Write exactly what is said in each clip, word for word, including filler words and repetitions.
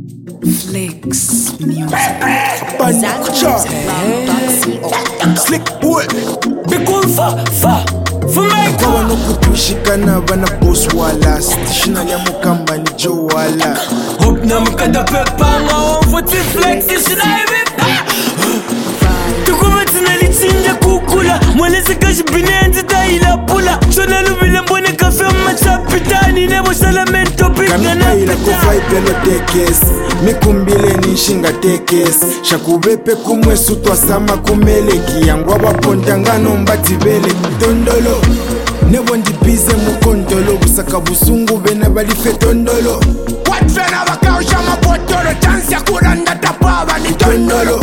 Flex music. Slick boy. Bikun fa fa Fumeka Kwa wanokutushikana bana boss wala Stational ya mukamba ni Joe wala Hope na mkada pepa nga wamfuti flex Ishinaimipa Tukumati nalichinja kukula Mweleze kashi binenzi taila pula Shona lubile mbone kafe machapitani Nebo salamento pika na Kamikaila kufai pelo tekes Mikumbile nishinga tekes Shakubepe kumwe sutwa sama kumeleki Yangu wapontangano mbati vele Tondolo Nebo ndibize mukontolo Busaka busungu vena balife tondolo Watvena wakausha mabotoro Chansi ya kuranda tapaba ni tondolo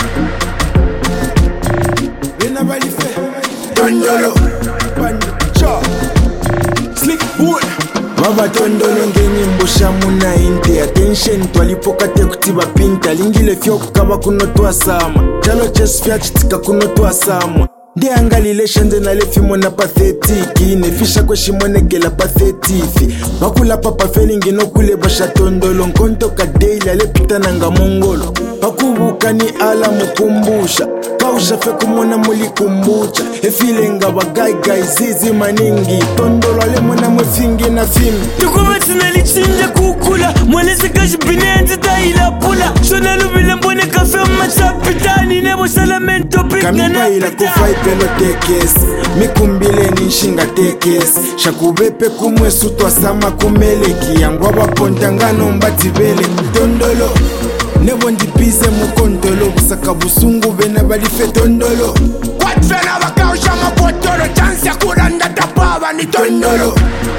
Vena balife Tondolo Pancha Slick boy Baba tondolo ngenye mbosha muna inte Attention twalipoka tekutiba pinta Lingile fyo kukaba kuno tuwa sama Chalo ches fya chitika kuno tuwa sama Nde angalile shenze na lefimo na pathetiki Nefisha kwe shimonegela pathetifi Bakula papa feeling no kule basha tondolo Nkonto ka daily alepita nanga mongolo Bakubuka ni ala mukumbusha Kausha fe kumona muli kumbucha Efilenga wa gai gai zizi maningi Tondolo ale mwana mwefingi na fimi Tukumati nalichinja kukula Mweleze kashi binenzi taila pula Shona lubile mbone kafe machapitani Nebo salamento pika na Kamikaila kufai pelo tekes Mikumbile nishinga tekes Shakubepe kumwe sutwa sama kumeleki Yangu wapontangano mbati vele Tondolo Nebo ndibize mukontolo Busaka busungu vena balife tondolo Watvena wakausha mabotoro Chansi ya kuranda tapaba ni tondolo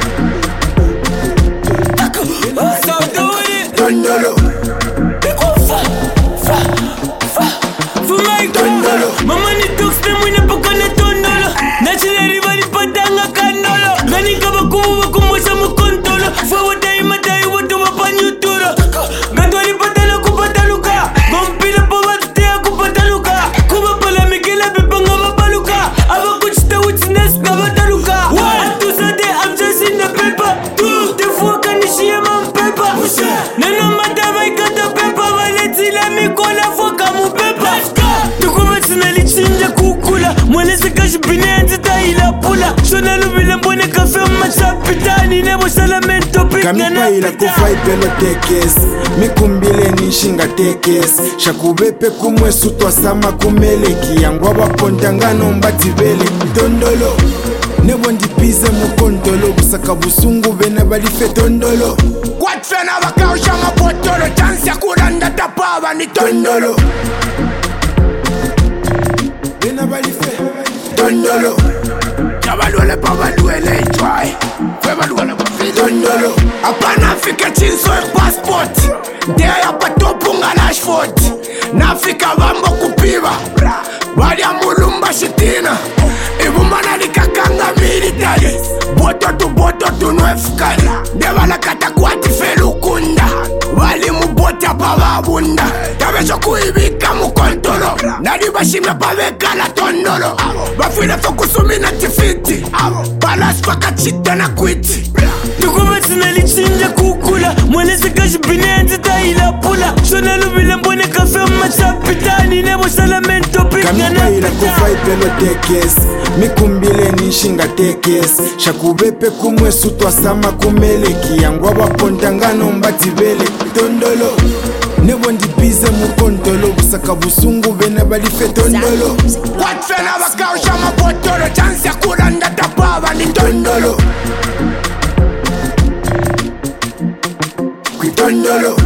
Sauduri Tondolo Bikun fa fa fa Fumeka Tondolo Mama ni toks ne mwine pakane tondolo Nachineri bali patanga kandolo Gani kaba kumu wakumbosha mukontolo Fwa wadai madai watu wapanyuturo Gandwali patala kupataluka Gompila pawatea kupataluka Kuba pala mikila bipanga mabaluka Aba kuchita witness kabataluka One, two, Sunday, I'm just in the paper Two, the fuck and she am on paper Nano madama ikata pepa Waleti la mikola foka mu pepa Tukumati nalichinja kukula Mweleze kashi binenzi taila pula Shona lubile mbone kafe machapitani Nebo salamento pika na Kamikaila pita kufai pelo tekes Mikumbile nishinga tekes Shakubepe kumwe sutwa sama kumeleki Yangu wapontangano mbati vele Tondolo Nebo ndibize mukontolo Busaka busungu vena balife tondolo Watvena wakausha mabotoro Chansi ya kuranda tapaba ni tondolo Vena balife Tondolo Jabalwele pabalwele itwae Kwebalwele pafi tondolo Apana fike chinso e passport Dea ya patopu nga Rashford Nafika bambo kupiba Bali mulumba shitina Ibumana likakanga military Boto tu boto tu nwefukali Debala kata kwati felukunda Bali mubota pababunda Tabezo kuibika mukontolo Nadi bashimya pabekala tondolo Bafile fokusumina tifiti Balas pakachita na kwiti Tukumati nalichinja kukula Mweleze kashi binenzi taila pula Shona lubile mbone kafe machapitani Nebo salamento pika na Kamikaila pita kufai pelo tekes Mikumbile nishinga tekes Shakubepe kumwe sutwa sama kumeleki Yangu wapontangano mbati vele Tondolo Nebo ndibize mukontolo Busaka busungu vena balife tondolo Watvena wakausha mabotoro Chansi ya kuranda tapaba ni tondolo Tondolo